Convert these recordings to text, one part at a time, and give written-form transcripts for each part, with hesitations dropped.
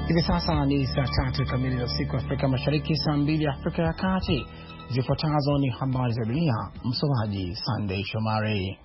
Hivi sasa ni saa 3 kamili za usiku Afrika Mashariki, saa 2 Afrika ya Kati. Zifuatazo ni habari za dunia, msomaji Sunday Shomari.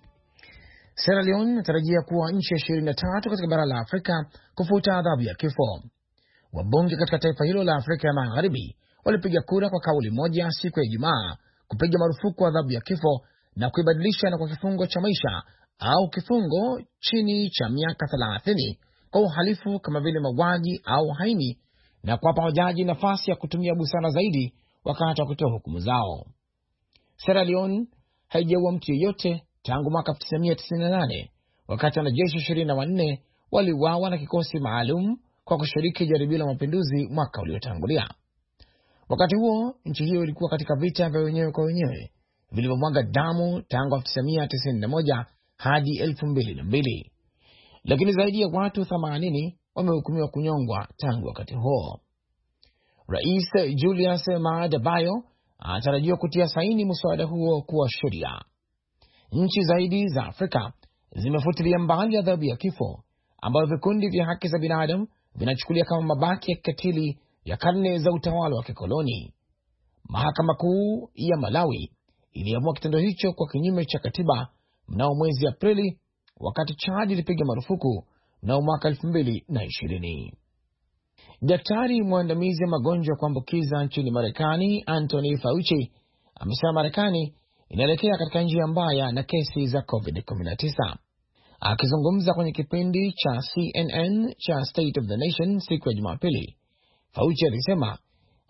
Sierra Leone inatarajia kuwa nchi ya 23 katika bara la Afrika kufuta adhabu ya kifo. Wabunge katika taifa hilo la Afrika ya Magharibi walipiga kura kwa kauli moja siku ya Ijumaa kupiga marufuku adhabu ya kifo na kuibadilisha na kwa kifungo cha maisha au kifungo chini cha miaka 30 kwa uhalifu kama vile mauaji au haini, na kuwapa majaji nafasi ya kutumia busara zaidi wakati wa kutoa hukumu zao. Sierra Leone haijaua mtu yeyote tangu mwaka 1998 wakati wanajeshi 24 waliuawa na kikosi maalum kwa kushiriki jaribio la mapinduzi mwaka uliotangulia. Wakati huo nchi hiyo ilikuwa katika vita vya wenyewe kwa wenyewe vilivyomwaga damu tangu 1991 hadi 2002. Lakini zaidi ya watu 80 wamehukumiwa kunyongwa tangu wakati huo. Rais Julius Maada Bio anatarajiwa kutia saini mswada huo kuwa sheria. Nchi zaidi za Afrika zimefutilia mbali adhabu ya kifo ambayo vikundi vya haki za binadamu vinachukulia kama mabaki ya kikatili ya karne za utawala wa kikoloni. Mahakama Kuu ya Malawi iliamua kitendo hicho kwa kinyume cha katiba mnao mwezi Aprili, wakati Chad ilipiga marufuku mnao mwaka 2020. Daktari mwandamizi wa magonjwa ya kuambukiza nchini Marekani, Anthony Fauci, amesema Marekani inaelekea katika njia mbaya na kesi za COVID-19. Akizungumza kwenye kipindi cha CNN cha State of the Nation siku ya Jumapili, Fauci alisema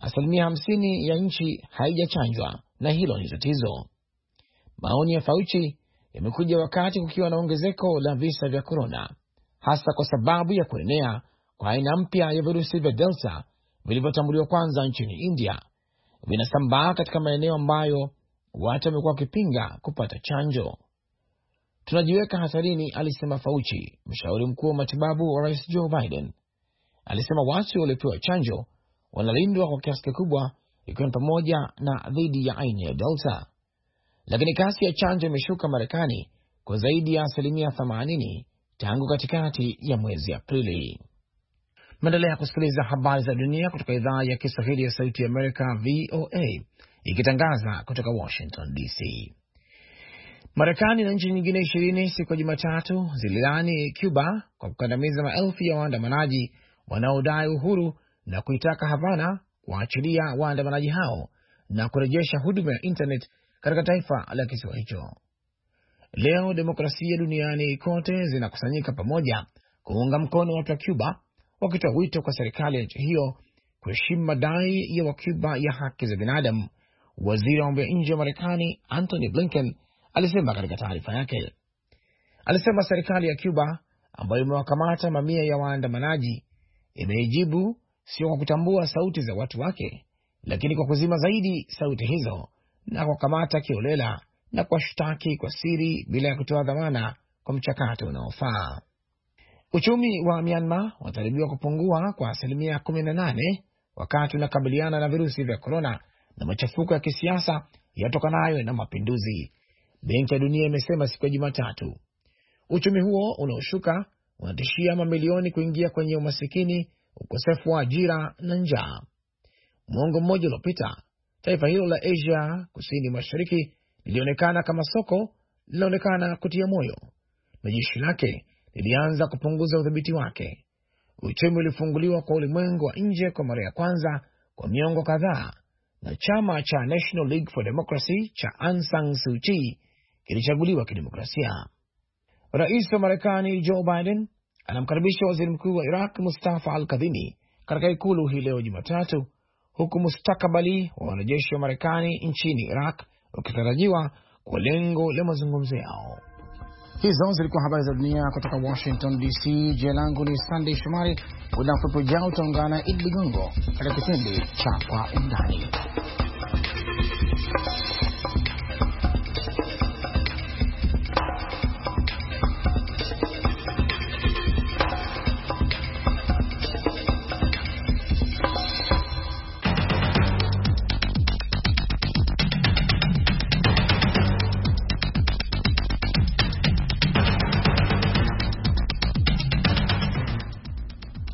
50% ya nchi haijachanjwa na hilo ni tatizo. Maoni ya Fauci yamekuja wakati kukiwa na ongezeko la visa vya corona, hasa kwa sababu ya kuenea kwa aina mpya ya virusi vya Delta vilivyotambuliwa kwanza nchini India. Vinasambaa katika maeneo ambayo watu wamekuwa wakipinga kupata chanjo. Tunajiweka hatarini, alisema Fauci, mshauri mkuu wa matibabu wa Rais Joe Biden. Alisema watu waliopewa chanjo wanalindwa kwa kiasi kikubwa, ikiwa ni pamoja na dhidi ya aina ya Delta. Lakini kasi ya chanjo imeshuka Marekani kwa zaidi ya 80% tangu katikati ya mwezi Aprili. Mnaendelea kusikiliza habari za dunia kutoka idhaa ya Kiswahili ya Sauti ya Amerika, VOA, ikitangaza kutoka Washington DC. Marekani na nchi nyingine 20 siku ya Jumatatu zililaani Cuba kwa kukandamiza maelfu ya waandamanaji wanaodai uhuru na kuitaka Havana kuachilia waandamanaji hao na kurejesha huduma ya internet katika taifa la kisiwa hicho. Leo demokrasia duniani kote zinakusanyika pamoja kuunga mkono watu wa Cuba, wakitoa wito kwa serikali ya nchi hiyo kuheshimu madai ya Wacuba ya haki za binadamu. Waziri wa mambo ya nje wa Marekani Antony Blinken alisema katika taarifa yake. Alisema serikali ya Cuba ambayo imewakamata mamia ya waandamanaji imeijibu sio kwa kutambua sauti za watu wake, lakini kwa kuzima zaidi sauti hizo na kwa kukamata kiolela na kwa shtaki kwa siri bila ya kutoa dhamana kwa mchakato unaofaa. Uchumi wa Myanmar unatarajiwa kupungua kwa 18% wakati unakabiliana na virusi vya corona na machafuko ya kisiasa yatokanayo na mapinduzi, Benki ya Dunia imesema siku ya Jumatatu. Uchumi huo unaoshuka unatishia mamilioni kuingia kwenye umasikini, ukosefu wa ajira na njaa. Mwongo mmoja uliopita, taifa hilo la Asia kusini mashariki lilionekana kama soko lilionekana kutia moyo, na jeshi lake lilianza kupunguza udhibiti wake. Uchumi ulifunguliwa kwa ulimwengu wa nje kwa mara ya kwanza kwa miongo kadhaa, na chama cha National League for Democracy cha Aung San Suu Kyi kilichaguliwa kidemokrasia. Rais wa Marekani Joe Biden anamkaribisha waziri mkuu wa Iraq Mustafa al-Kadhimi katika ikulu hii leo Jumatatu, huku mustakabali wa wanajeshi wa Marekani nchini Iraq ukitarajiwa kwa lengo la mazungumzo yao. Hizo zilikuwa habari za dunia kutoka Washington DC. Jina langu ni Sunday Shomari. Muda mfupi ujao utaungana Idi Ligongo katika kipindi cha Kwa Undani.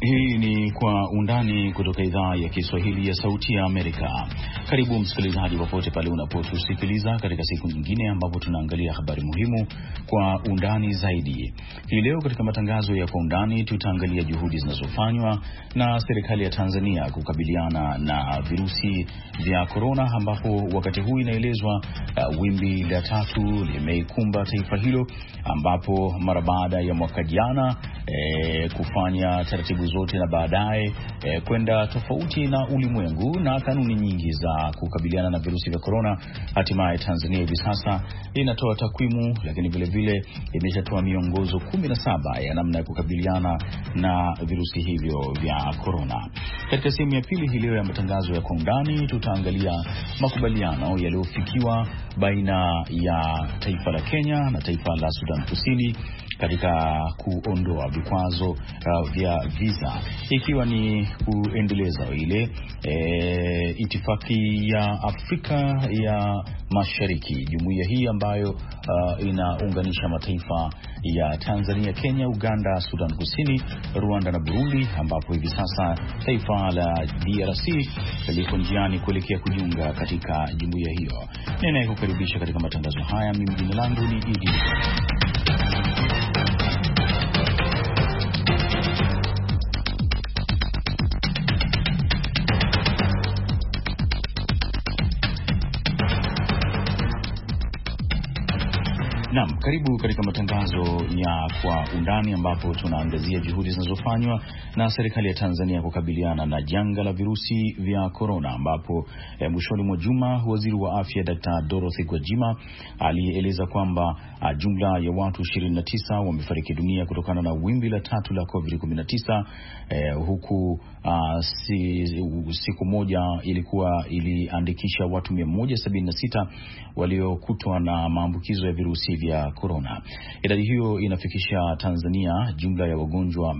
Hii ni Kwa Undani kutoka idhaa ya Kiswahili ya Sauti ya Amerika. Karibu msikilizaji, popote pale unapotusikiliza katika siku nyingine ambapo tunaangalia habari muhimu kwa undani zaidi. Hii leo katika matangazo ya Kwa Undani tutaangalia juhudi zinazofanywa na serikali ya Tanzania kukabiliana na virusi vya korona, ambapo wakati huu inaelezwa wimbi la 3 limeikumba taifa hilo, ambapo mara baada ya mwaka jana kufanya taratibu zote na baadaye kwenda tofauti na ulimwengu na kanuni nyingi za kukabiliana na virusi vya korona, hatimaye Tanzania hivi sasa inatoa takwimu, lakini vile vile imeshatoa miongozo 17 ya namna ya kukabiliana na virusi hivyo vya korona. Katika sehemu ya pili hii leo ya matangazo ya Kwa Undani tutaangalia makubaliano yaliyofikiwa baina ya taifa la Kenya na taifa la Sudan Kusini katika kuondoa vikwazo vya visa, ikiwa ni kuendeleza ile itifaki ya Afrika ya Mashariki, jumuiya hii ambayo inaunganisha mataifa ya Tanzania, Kenya, Uganda, Sudan Kusini, Rwanda na Burundi, ambapo hivi sasa taifa la DRC liko njiani kuelekea kujiunga katika jumuiya hiyo. Ninayekukaribisha katika matangazo haya, mimi jina langu ni Idi. Naam, karibu katika matangazo ya Kwa Undani, ambapo tunaangazia juhudi zinazofanywa na serikali ya Tanzania kukabiliana na janga la virusi vya korona, ambapo mwishoni mwa juma waziri wa afya Dr. Dorothy Gwajima alieleza kwamba jumla ya watu 29 wamefariki dunia kutokana na wimbi la 3 la COVID-19, huku siku moja iliandikisha watu 176 waliokutwa na maambukizo ya virusi vya korona. Idadi hiyo inafikisha Tanzania jumla ya wagonjwa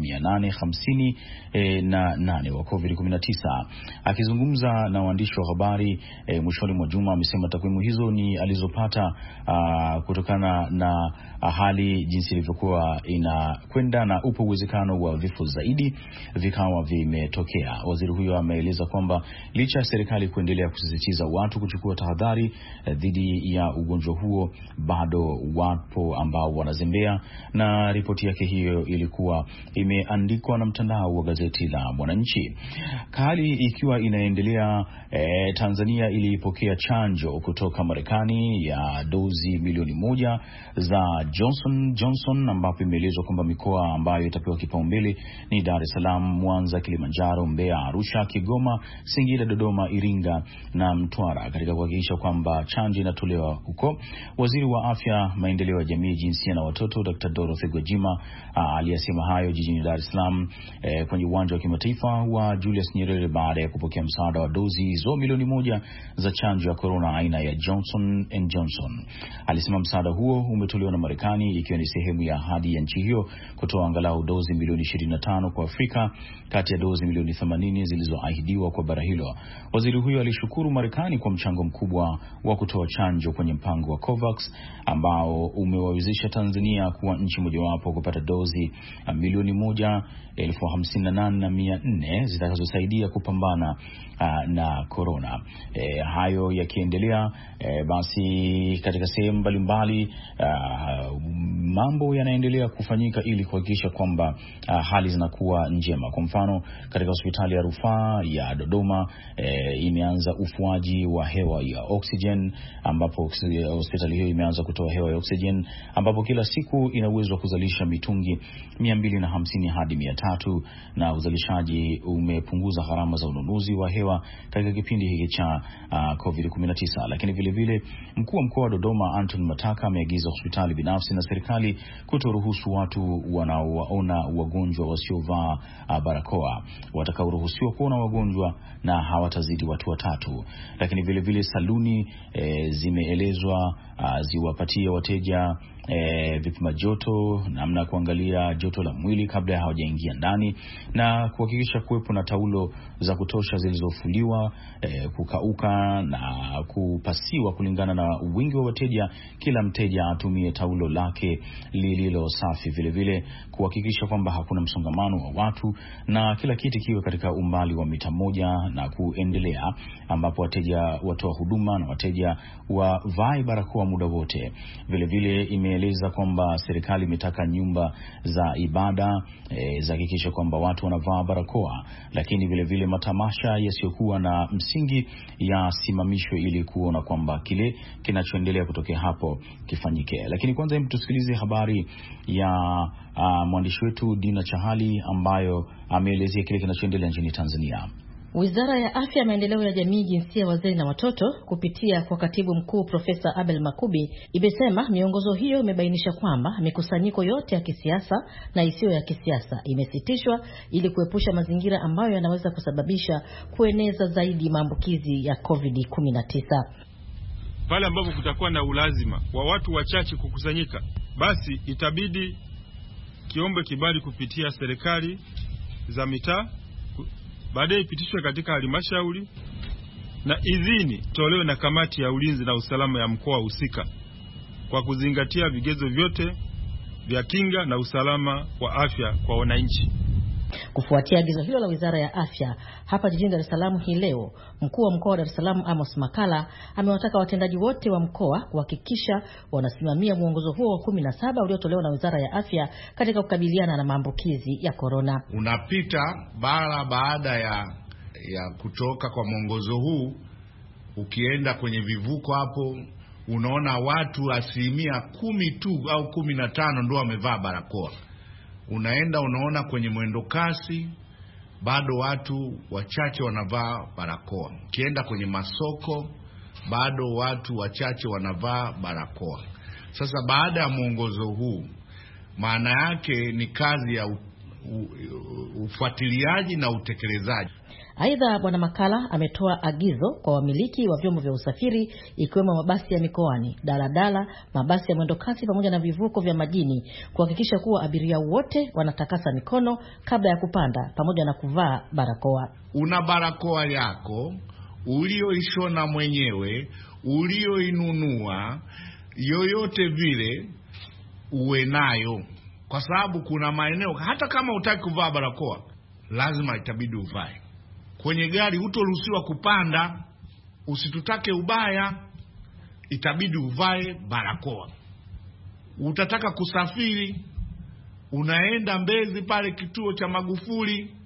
858 wa COVID-19. Akizungumza na waandishi wa habari mwishoni mwa juma, amesema takwimu hizo ni alizopata kutokana na hali jinsi ilivyokuwa inakwenda na upo uwezekano wa vifo zaidi vikawa vimetokea. Waziri huyo ameeleza kwamba licha ya serikali kuendelea kusisitiza watu kuchukua tahadhari dhidi ya ugonjwa huo, bado wapo ambao wanazembea, na ripoti yake hiyo ilikuwa imeandikwa na mtandao wa gazeti la Mwananchi. Hali ikiwa inaendelea, Tanzania ilipokea chanjo kutoka Marekani ya dozi milioni 1 za Johnson, ambapo imeelezwa kwamba mikoa ambayo itapewa kipaumbele ni Dar es Salaam, Mwanza, Kilimanjaro, Mbeya, Arusha, Kigoma, Singida, Dodoma, Iringa na Mtwara, katika kuhakikisha kwamba chanjo inatolewa huko. Waziri wa Afya, Maendeleo ya Jamii, Jinsia na Watoto Dr. Dorothy Gwajima aliyasema hayo jijini Dar es Salaam kwenye uwanja wa kimataifa wa Julius Nyerere baada ya kupokea msaada wa dozi hizo milioni 1 za chanjo ya corona aina ya Johnson & Johnson. Alisema msaada huo umetolewa na Marekani ikiwa ni sehemu ya ahadi ya nchi hiyo kutoa angalau dozi milioni 25 kwa Afrika kati ya dozi milioni 80 zilizoahidiwa kwa bara hilo. Waziri huyo alishukuru Marekani kwa mchango mkubwa wa kutoa chanjo kwenye mpango wa COVAX ambao umewawezesha Tanzania kuwa nchi mojawapo kupata dozi milioni 1,058,400 zitakazosaidia kupambana na corona. Hayo yakiendelea, basi katika sehemu mbalimbali mambo yanaendelea kufanyika ili kuhakikisha kwamba hali zinakuwa njema. Kwa mfano, katika hospitali ya rufaa ya Dodoma imeanza ufuaji wa hewa ya oxygen, ambapo hospitali hiyo imeanza kutoa hewa ya oxygen, ambapo kila siku ina uwezo wa kuzalisha mitungi 250 hadi 300, na uzalishaji umepunguza gharama za ununuzi wa hewa katika kipindi hiki cha COVID-19. Lakini vile vile mkuu wa mkoa wa Dodoma Anton Mataka ameagiza hospitali binafsi na serikali kutoruhusu watu wanaowaona wagonjwa wasiovaa barakoa. Watakaoruhusiwa kuona wagonjwa na hawatazidi watu 3. Lakini vile vile saluni zimeelezwa ziwapatie wateja vipima joto, namna ya kuangalia joto la mwili kabla hawajaingia ndani, na kuhakikisha kuwepo na taulo za kutosha zilizofuliwa, kukauka na kupasiwa kulingana na wingi wa wateja. Kila mteja atumie taulo lake lililo safi, vile vile kuhakikisha kwamba hakuna msongamano wa watu na kila kiti kiwe katika umbali wa mita 1 na kuendelea, ambapo wateja watoa huduma na wateja wavae barakoa muda wote. Vile vile imeeleza kwamba serikali imetaka nyumba za ibada zihakikishe kwamba watu wanavaa barakoa, lakini vile vile matamasha yasiyokuwa na msingi yasimamishwe ili kuona kwamba kile kinachoendelea kutokea hapo kifanyike. Lakini kwanza hebu tusikilize habari ya mwandishi wetu Dina Chahali ambayo ameelezea kile kinachoendelea nchini Tanzania. Wizara ya Afya, Maendeleo ya Jamii, Jinsia, Wazee na Watoto kupitia kwa Katibu Mkuu Profesa Abel Makubi imesema miongozo hiyo imebainisha kwamba mikusanyiko yote ya kisiasa na isiyo ya kisiasa imesitishwa ili kuepusha mazingira ambayo yanaweza kusababisha kueneza zaidi maambukizi ya COVID-19. Pale ambapo kutakuwa na ulazima wa watu wachache kukusanyika, basi itabidi kiombe kibali kupitia serikali za mitaa, baadaye ipitishwe katika halmashauri na idhini tolewe na kamati ya ulinzi na usalama ya mkoa husika kwa kuzingatia vigezo vyote vya kinga na usalama wa afya kwa wananchi. Kufuatia agizo hilo la Wizara ya Afya, hapa jijini Dar es Salaam hii leo, mkuu wa mkoa wa Dar es Salaam Amos Makalla amewataka watendaji wote wa mkoa kuhakikisha wanasimamia mwongozo huo wa 17 uliotolewa na Wizara ya Afya katika kukabiliana na maambukizi ya corona. Unapita baada ya kutoka kwa mwongozo huu, ukienda kwenye vivuko hapo unaona watu 10% tu au 15 ndio wamevaa barakoa. Unaenda unaona kwenye mwendo kasi bado watu wachache wanavaa barakoa. Ukienda kwenye masoko bado watu wachache wanavaa barakoa. Sasa baada ya mwongozo huu, maana yake ni kazi ya ufuatiliaji na utekelezaji. Aidha, Bwana Makalla ametoa agizo kwa wamiliki wa vyombo vya usafiri ikiwemo mabasi ya mikoani, daladala, mabasi ya mwendokasi pamoja na vivuko vya majini kuhakikisha kuwa abiria wote wanatakasa mikono kabla ya kupanda pamoja na kuvaa barakoa. Una barakoa yako ulioishona mwenyewe, ulioinunua, yoyote vile uwe nayo, kwa sababu kuna maeneo hata kama hutaki kuvaa barakoa lazima itabidi uvae. Kwenye gari hutoruhusiwa kupanda, usitutake ubaya, itabidi uvae barakoa. Utataka kusafiri, unaenda Mbezi pale kituo cha Magufuli,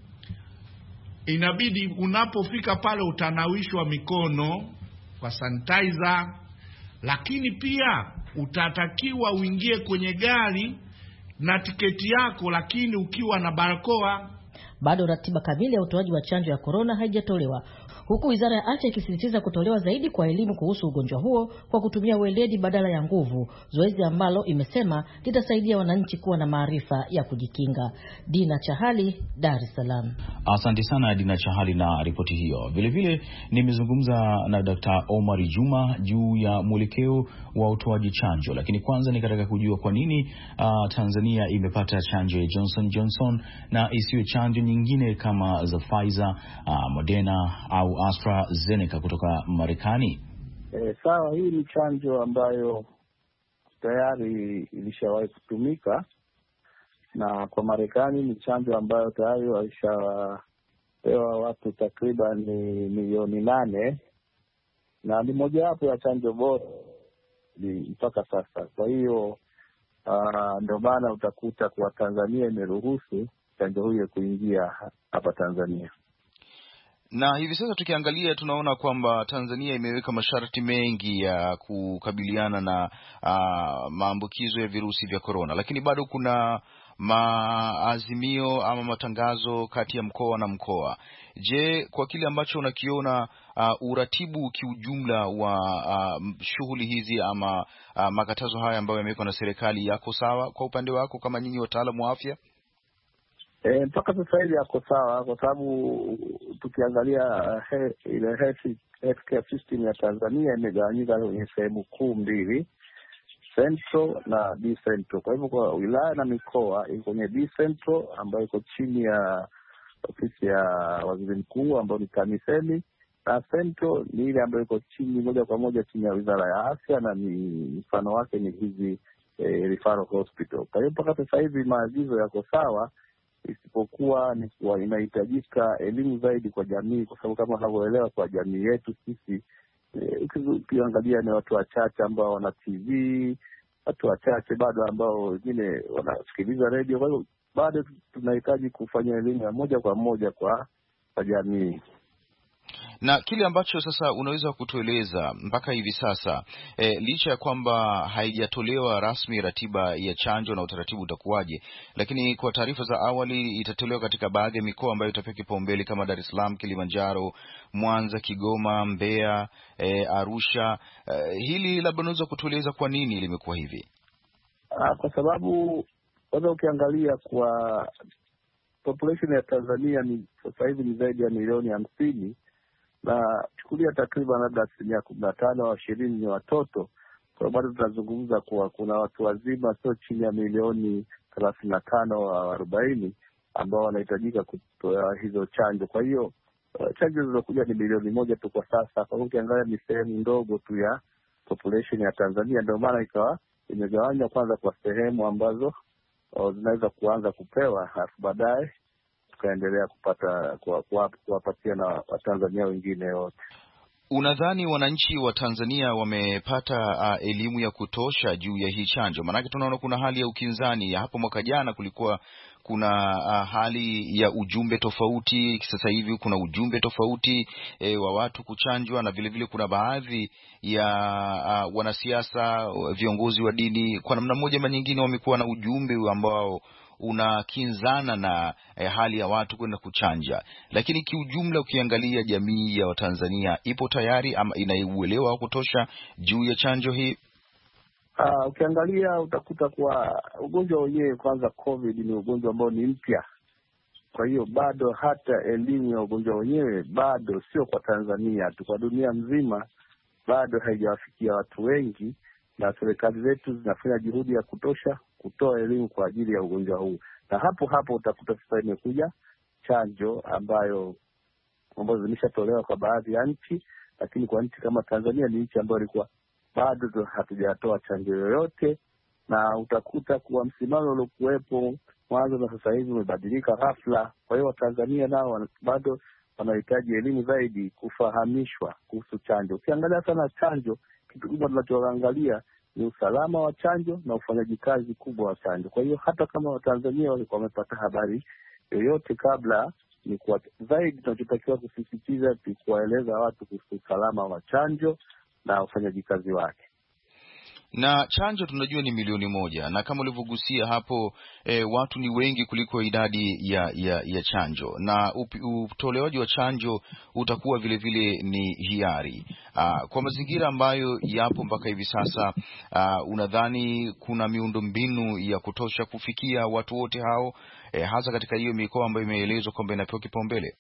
inabidi unapofika pale utanawishwa mikono kwa sanitizer, lakini pia utatakiwa uingie kwenye gari na tiketi yako lakini ukiwa na barakoa. Bado ratiba kamili ya utoaji wa chanjo ya corona haijatolewa, huku Wizara ya Afya ikisisitiza kutolewa zaidi kwa elimu kuhusu ugonjwa huo kwa kutumia weledi badala ya nguvu, zoezi ambalo imesema litasaidia wananchi kuwa na maarifa ya kujikinga. Dina Chahali, Dar es Salaam. Asante sana Dina Chahali na ripoti hiyo. Vile vile nimezungumza na Dr. Omar Juma juu ya mwelekeo wa utoaji chanjo, lakini kwanza nikataka kujua kwa nini Tanzania imepata chanjo ya Johnson na isiyo chanjo nyingine kama za Pfizer, Moderna au AstraZeneca kutoka Marekani. Sawa, hii ni chanjo ambayo tayari ilishawahi kutumika, na kwa Marekani ni chanjo ambayo tayari walishapewa watu takriban milioni 8, na ni mojawapo ya chanjo bora mpaka sasa. Kwa hiyo ndio maana utakuta kwa Tanzania imeruhusu chanjo hiyo kuingia hapa Tanzania. Na hivi sasa tukiangalia tunaona kwamba Tanzania imeweka masharti mengi ya kukabiliana na maambukizo ya virusi vya corona, lakini bado kuna maazimio ama matangazo kati ya mkoa na mkoa. Je, kwa kile ambacho unakiona uratibu kiujumla wa shughuli hizi ama makatazo haya ambayo yamewekwa na serikali yako sawa kwa upande wako kama nyinyi wataalamu wa afya? Mpaka sasa hivi yako sawa, kwa sababu tukiangalia ile healthcare system ya Tanzania imegawanyika kwenye sehemu kuu mbili. Central na Decentral. Kwa hivyo kwa wilaya na mikoa iko kwenye Decentral ambayo iko chini ya ofisi ya waziri mkuu ambayo ni TAMISEMI, na Central ni ile ambayo iko chini moja kwa moja chini ya wizara ya afya, na ni mfano wake ni hizi referral hospital. Kwa hiyo mpaka sasa hivi maagizo yako sawa, isipokuwa ni kuwa inahitajika elimu zaidi kwa jamii, kwa sababu kama unavyoelewa kwa jamii yetu sisi ukiangalia ni watu wachache ambao wana TV, watu wachache bado ambao wengine wanasikiliza redio. Kwa hiyo bado tunahitaji kufanya elimu ya moja kwa moja kwa jamii. Na kile ambacho sasa unaweza kutueleza mpaka hivi sasa, licha ya kwamba haijatolewa rasmi ratiba ya chanjo na utaratibu utakuwaje, lakini kwa taarifa za awali itatolewa katika baadhi ya mikoa ambayo itapewa kipaumbele kama Dar es Salaam, Kilimanjaro, Mwanza, Kigoma, Mbeya, Arusha. Hili labda unaweza kutueleza kwa nini limekuwa hivi? Kwa sababu kwanza ukiangalia kwa population ya Tanzania ni sasa hivi ni zaidi ya milioni 50, na chukulia takriban labda 15% au 20% ni watoto. Kwa bado tunazungumza kuwa kuna watu wazima sio chini ya milioni 35 au 40 ambao wanahitajika kutoa hizo chanjo. Kwa hiyo chanjo zilizokuja ni milioni 1 tu kwa sasa. Kwa hiyo ukiangalia ni sehemu ndogo tu ya population ya Tanzania, ndio maana ikawa imegawanywa kwanza kwa sehemu ambazo zinaweza kuanza kupewa, halafu baadaye tukaendelea kupata kuwapatia na Watanzania wengine wote. Unadhani wananchi wa Tanzania wamepata elimu ya kutosha juu ya hii chanjo? Maanake tunaona kuna hali ya ukinzani. Hapo mwaka jana kulikuwa kuna hali ya ujumbe tofauti, sasa hivi kuna ujumbe tofauti wa watu kuchanjwa, na vile vile kuna baadhi ya wanasiasa, viongozi wa dini kwa namna moja ama nyingine wamekuwa na ujumbe ambao unakinzana na hali ya watu kwenda kuchanja. Lakini kiujumla ukiangalia jamii ya Watanzania ipo tayari ama inauelewa wa kutosha juu ya chanjo hii? Ukiangalia utakuta kwa ugonjwa wenyewe, kwanza COVID ni ugonjwa ambao ni mpya. Kwa hiyo bado hata elimu ya ugonjwa wenyewe bado sio kwa Tanzania tu, kwa dunia mzima bado haijawafikia watu wengi, na serikali zetu zinafanya juhudi ya kutosha kutoa elimu kwa ajili ya ugonjwa huu. Na hapo utakuta sasa imekuja chanjo ambazo zimeshatolewa kwa baadhi ya nchi, lakini kwa nchi kama Tanzania ni nchi ambayo ilikuwa bado hatujatoa chanjo yoyote, na utakuta kuwa msimamo uliokuwepo mwanzo na sasa hivi umebadilika ghafla. Kwa hiyo Watanzania nao bado wanahitaji elimu zaidi, kufahamishwa kuhusu chanjo. Ukiangalia sana chanjo, kitu kubwa tunachoangalia ni usalama wa chanjo na ufanyaji kazi kubwa wa chanjo. Kwa hiyo hata kama Watanzania walikuwa wamepata habari yoyote kabla, ni kwa zaidi tunachotakiwa kusisitiza ni kuwaeleza watu kuhusu usalama wa chanjo na ufanyaji kazi wake. Na chanjo tunajua ni milioni 1, na kama ulivyogusia hapo watu ni wengi kuliko idadi ya chanjo, na utolewaji wa chanjo utakuwa vile vile ni hiari. Kwa mazingira ambayo yapo mpaka hivi sasa, unadhani kuna miundombinu ya kutosha kufikia watu wote hao, hasa katika hiyo mikoa ambayo imeelezwa kwamba inapewa kipaumbele?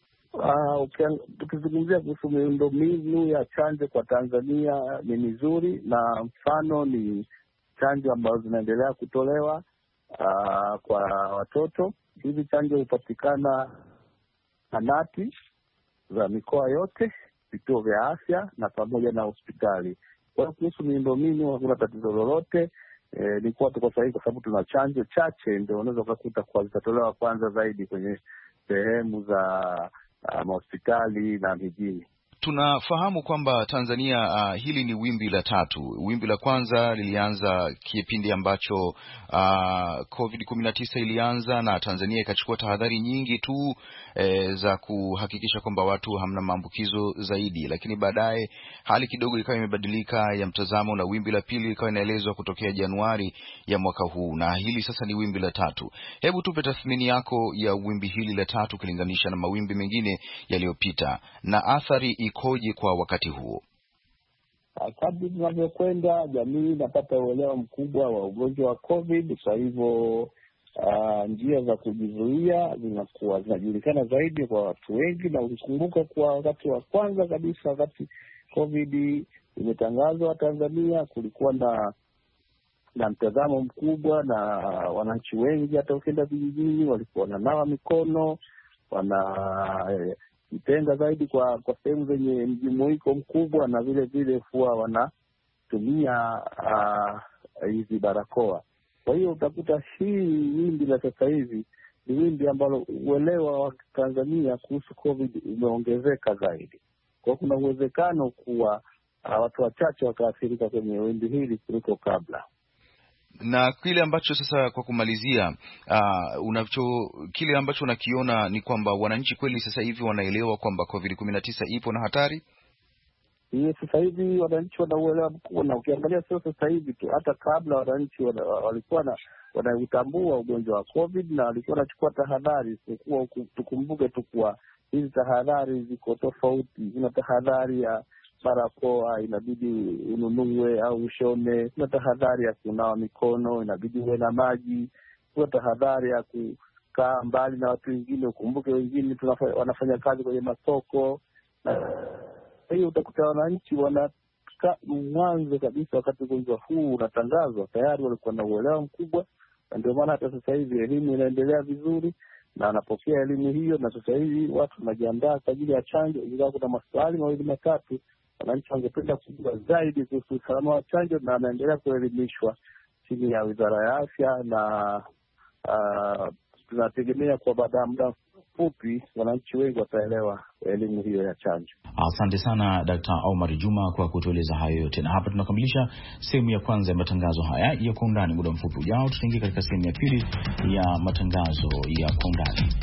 Tukizungumzia kuhusu miundombinu ya chanjo kwa Tanzania ni mizuri, na mfano ni chanjo ambazo zinaendelea kutolewa kwa watoto. Hizi chanjo hupatikana zahanati za mikoa yote, vituo vya afya na pamoja na hospitali. Kwa hiyo kuhusu miundombinu hakuna tatizo lolote. Ni kuwa tuko sahihi kwa sababu tuna chanjo chache, ndio unaweza ukakuta kwa zitatolewa kwanza zaidi kwenye sehemu za mahospitali na mijini. Tunafahamu kwamba Tanzania hili ni wimbi la 3. Wimbi la kwanza lilianza kipindi ambacho COVID-19 ilianza, na Tanzania ikachukua tahadhari nyingi tu za kuhakikisha kwamba watu hamna maambukizo zaidi, lakini baadaye hali kidogo ikawa imebadilika ya mtazamo, na wimbi la pili ikawa inaelezwa kutokea Januari ya mwaka huu, na hili sasa ni wimbi la 3. Hebu tupe tathmini yako ya wimbi hili la 3 ukilinganisha na mawimbi mengine yaliyopita, na athari ikoje kwa wakati huo? Kadri tunavyokwenda, jamii inapata uelewa mkubwa wa ugonjwa wa COVID. Kwa hivyo njia za kujizuia zinakuwa zinajulikana zaidi kwa watu wengi, na ukikumbuka kwa wakati wa kwanza kabisa, wakati COVID imetangazwa Tanzania, kulikuwa na na mtazamo mkubwa, na wananchi wengi hata ukienda vijijini walikuwa wananawa mikono, wanajitenga zaidi kwa sehemu zenye mjumuiko mkubwa, na vile vile huwa wanatumia hizi barakoa. Kwa hiyo utakuta hii wimbi la sasa hivi ni wimbi ambalo uelewa wa Tanzania kuhusu COVID umeongezeka zaidi. Kwa hiyo kuna uwezekano kuwa watu wachache wakaathirika kwenye wimbi hili kuliko kabla. Na kile ambacho sasa, kwa kumalizia, kile ambacho unakiona ni kwamba wananchi kweli sasa hivi wanaelewa kwamba COVID-19 ipo na hatari? Sasa hivi wananchi wanauelewa mkubwa, na ukiangalia sio sasa hivi tu, hata kabla wananchi walikuwa wanautambua ugonjwa wa COVID na walikuwa wanachukua tahadhari. Tukumbuke tu kuwa hizi tahadhari ziko tofauti. Kuna tahadhari ya barakoa inabidi ununue au ushone. Kuna tahadhari ya kunawa mikono, inabidi uwe na maji. Kuna tahadhari ya kukaa mbali na watu wengine. Ukumbuke wengine wanafanya kazi kwenye masoko. Kwa hiyo utakuta wananchi mwanzo kabisa, wakati ugonjwa huu unatangazwa, tayari walikuwa na uelewa mkubwa, na ndio maana hata sasa hivi elimu inaendelea vizuri na wanapokea elimu hiyo, na sasa hivi watu wanajiandaa kwa ajili ya chanjo. Ingawa kuna maswali mawili matatu, wananchi wangependa kujua zaidi kuhusu usalama wa chanjo, na wanaendelea kuelimishwa chini ya Wizara ya Afya, na tunategemea kwa baada ya muda fupi wananchi wengi wataelewa elimu hiyo ya chanjo. Asante sana Dkt. Omar Juma kwa kutueleza hayo yote, na hapa tunakamilisha sehemu ya kwanza ya matangazo haya ya Kwa Undani. Muda mfupi ujao tutaingia katika sehemu ya pili ya matangazo ya Kwa Undani.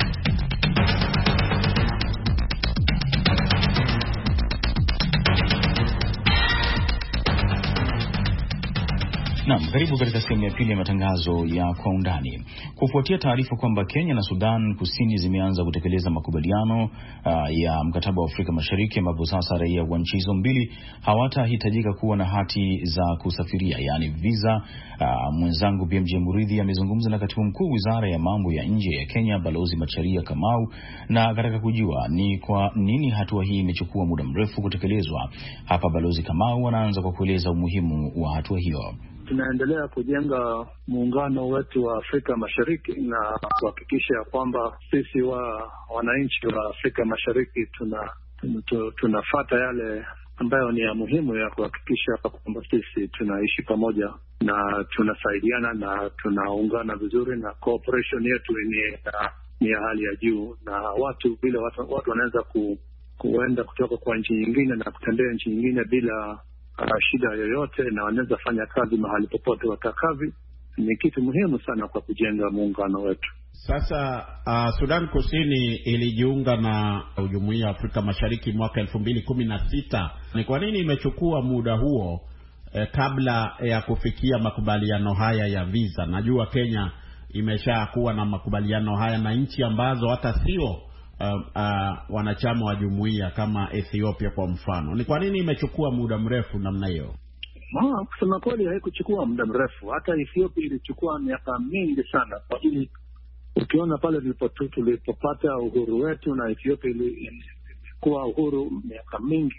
Naam, karibu katika sehemu ya pili ya matangazo ya Kwa Undani. Kufuatia taarifa kwamba Kenya na Sudan Kusini zimeanza kutekeleza makubaliano ya mkataba wa Afrika Mashariki, ambapo sasa raia wa nchi hizo mbili hawatahitajika kuwa na hati za kusafiria, yani visa, mwenzangu BMJ Muridhi amezungumza na katibu mkuu Wizara ya Mambo ya Nje ya Kenya, Balozi Macharia Kamau, na katika kujua ni kwa nini hatua hii imechukua muda mrefu kutekelezwa. Hapa Balozi Kamau anaanza kwa kueleza umuhimu wa hatua hiyo. Tunaendelea kujenga muungano wetu wa Afrika Mashariki na kuhakikisha ya kwamba sisi wananchi wa Afrika Mashariki tunafuata yale ambayo ni ya muhimu ya kuhakikisha kwamba sisi tunaishi pamoja na tunasaidiana na tunaungana vizuri, na cooperation yetu ni ya hali ya juu, na watu wanaweza kuenda kutoka kwa nchi nyingine na kutembea nchi nyingine bila shida yoyote, na wanaweza fanya kazi mahali popote watakavyo. Ni kitu muhimu sana kwa kujenga muungano wetu. Sasa Sudan Kusini ilijiunga na Jumuiya ya Afrika Mashariki mwaka 2016. Ni kwa nini imechukua muda huo kabla ya kufikia makubaliano haya ya visa? Najua Kenya imeshakuwa na makubaliano haya na nchi ambazo hata sio wanachama wa jumuiya kama Ethiopia kwa mfano. Ni kwa nini imechukua muda mrefu namna hiyo? Kusema kweli haikuchukua muda mrefu. Hata Ethiopia ilichukua miaka mingi sana. Kwa hiyo ukiona pale tulipopata uhuru wetu, na Ethiopia ilikuwa uhuru miaka mingi,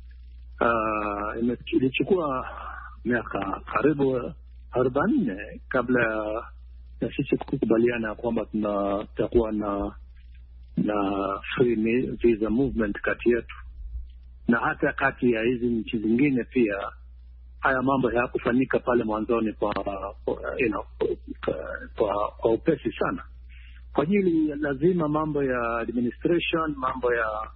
ilichukua miaka karibu 40 kabla ya sisi kukubaliana kwamba tutakuwa na free visa movement kati yetu, na hata kati ya hizi nchi zingine pia. Haya mambo hayakufanyika pale mwanzoni kwa upesi sana. Kwa ajili lazima mambo ya administration, mambo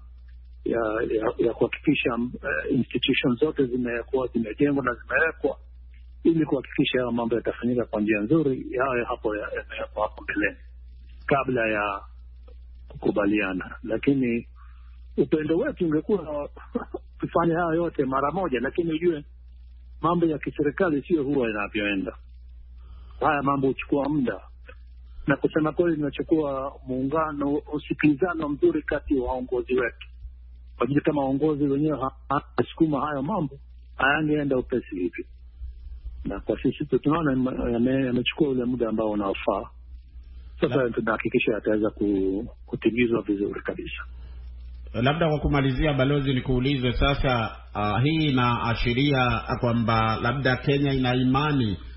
ya kuhakikisha institutions zote zimejengwa na zimewekwa ili kuhakikisha haya mambo yatafanyika kwa njia nzuri, yawe hapo mbeleni kabla ya kukubaliana. Lakini upendo wetu ungekuwa tufanye haya yote mara moja, lakini ujue mambo ya kiserikali sio huwa yanavyoenda. Haya mambo huchukua muda, na kusema kweli inachukua muungano, usikilizano mzuri kati ya waongozi wetu. Kwa ajili kama waongozi wenyewe hawasukuma hayo mambo, hayangeenda upesi hivi. Na kwa sisi tunaona yamechukua ule muda ambao unaofaa. Sasa tunahakikisha yataweza kutimizwa vizuri kabisa. Labda kwa kumalizia, Balozi, nikuulize sasa, hii inaashiria kwamba labda Kenya ina imani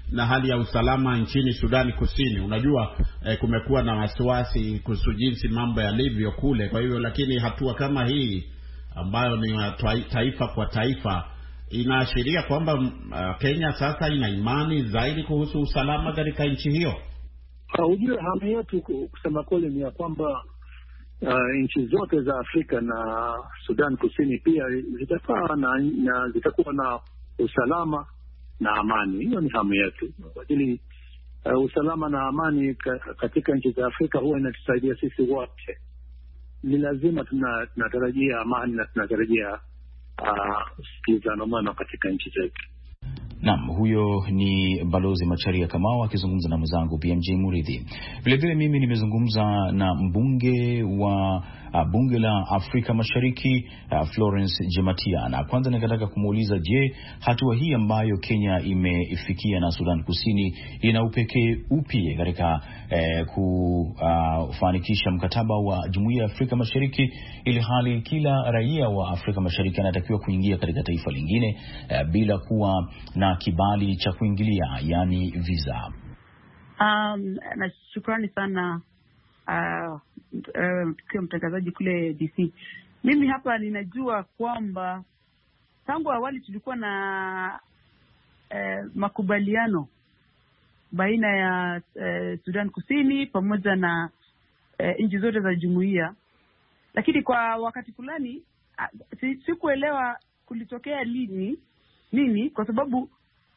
na hali ya usalama nchini Sudani Kusini. Unajua kumekuwa na wasiwasi kuhusu jinsi mambo yalivyo kule. Kwa hivyo, lakini hatua kama hii ambayo ni taifa kwa taifa inaashiria kwamba Kenya sasa ina imani zaidi kuhusu usalama katika nchi hiyo. Ujue hamu yetu kusema kweli ni ya kwamba nchi zote za Afrika na Sudan Kusini pia zitakuwa na zitakuwa na usalama na amani. Hiyo ni hamu yetu, kwa ajili usalama na amani katika nchi za Afrika huwa inatusaidia sisi wote. Ni lazima tunatarajia amani na tunatarajia usikilizano mwema katika nchi zetu. Naam, huyo ni Balozi Macharia Kamau akizungumza na mwenzangu BMJ Muridhi. Vilevile mimi nimezungumza na mbunge wa bunge la Afrika Mashariki Florence Jematia, na kwanza nikataka kumuuliza, je, hatua hii ambayo Kenya imefikia na Sudan Kusini ina upekee upi katika kufanikisha mkataba wa Jumuiya ya Afrika Mashariki, ili hali kila raia wa Afrika Mashariki anatakiwa kuingia katika taifa lingine bila kuwa na kibali cha kuingilia, yani visa? Na shukrani sana kwa mtangazaji kule DC. Mimi hapa ninajua kwamba tangu awali tulikuwa na makubaliano baina ya Sudan Kusini pamoja na nchi zote za jumuiya, lakini kwa wakati fulani sikuelewa kulitokea nini, kwa sababu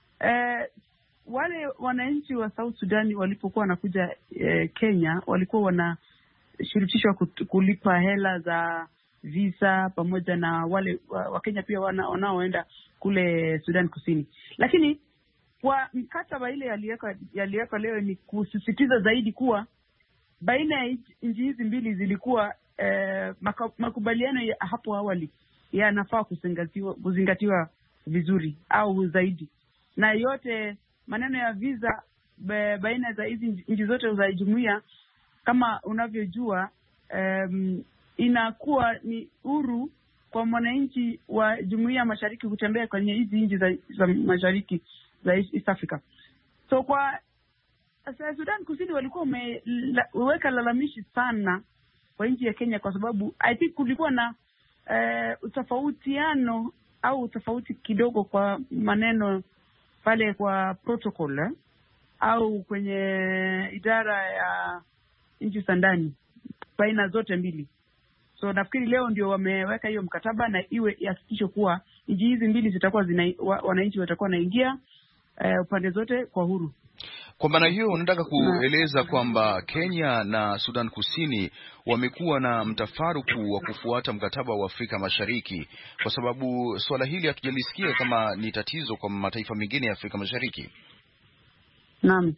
wale wananchi wa South Sudan walipokuwa wanakuja Kenya walikuwa wanashurutishwa kulipa hela za visa pamoja na wale wa Kenya pia wanaoenda kule Sudan Kusini. Lakini kwa mkataba ile yaliweka leo ni kusisitiza zaidi kuwa baina ya nchi hizi mbili zilikuwa makubaliano ya hapo awali yanafaa kuzingatiwa vizuri au zaidi, na yote maneno ya visa baina za hizi nchi zote za jumuiya, kama unavyojua, inakuwa ni huru kwa mwananchi wa jumuiya mashariki kutembea kwenye hizi nchi za mashariki za East Africa. So kwa Sudan Kusini walikuwa wameweka lalamishi sana kwa nchi ya Kenya, kwa sababu I think kulikuwa na utofautiano au tofauti kidogo kwa maneno pale kwa protocol au kwenye idara ya nchi za ndani baina zote mbili. So nafikiri leo ndio wameweka hiyo mkataba na iwe ihakikisho kuwa nchi hizi mbili zitakuwa wananchi watakuwa naingia upande zote kwa huru. Kwa maana hiyo unataka kueleza kwamba Kenya na Sudan Kusini wamekuwa na mtafaruku wa kufuata mkataba wa Afrika Mashariki, kwa sababu swala hili hatujalisikia kama ni tatizo kwa mataifa mengine ya Afrika Mashariki. Naam.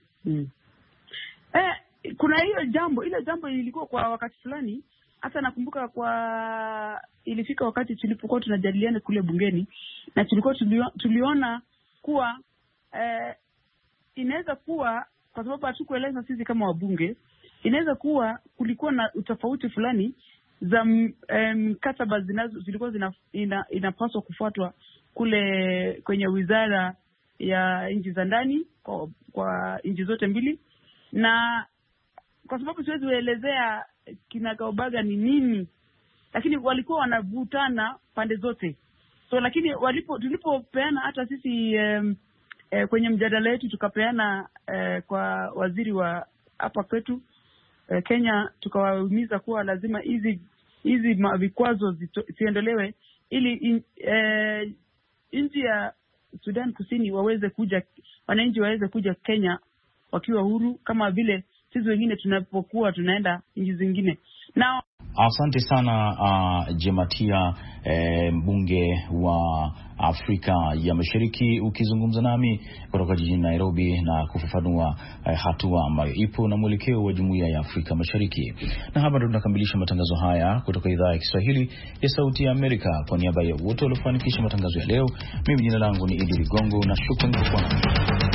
Kuna ile jambo ilikuwa kwa wakati fulani, hata nakumbuka ilifika wakati tulipokuwa tunajadiliana kule bungeni, na tuliona kuwa inaweza kuwa, kwa sababu hatukueleza sisi kama wabunge, inaweza kuwa kulikuwa na utofauti fulani za mkataba zilikuwa inapaswa kufuatwa kule kwenye wizara ya nchi za ndani kwa nchi zote mbili, na kwa sababu siwezi kuelezea kinagaubaga ni nini, lakini walikuwa wanavutana pande zote. So lakini tulipopeana hata sisi kwenye mjadala wetu tukapeana kwa waziri wa hapa kwetu Kenya, tukawahimiza kuwa lazima hizi vikwazo ziondolewe ili nchi ya Sudan Kusini wananchi waweze kuja Kenya wakiwa huru kama vile sisi wengine tunapokuwa tunaenda nchi zingine. Na asante sana Jematia, mbunge wa Afrika ya Mashariki, ukizungumza nami kutoka jijini Nairobi na kufafanua hatua ambayo ipo na mwelekeo wa Jumuiya ya Afrika Mashariki. Na hapa ndo tunakamilisha matangazo haya kutoka idhaa ya Kiswahili ya Sauti ya Amerika. Kwa niaba ya wote waliofanikisha matangazo ya leo, mimi jina langu ni Idi Ligongo na shukrani kwa kuwa nami.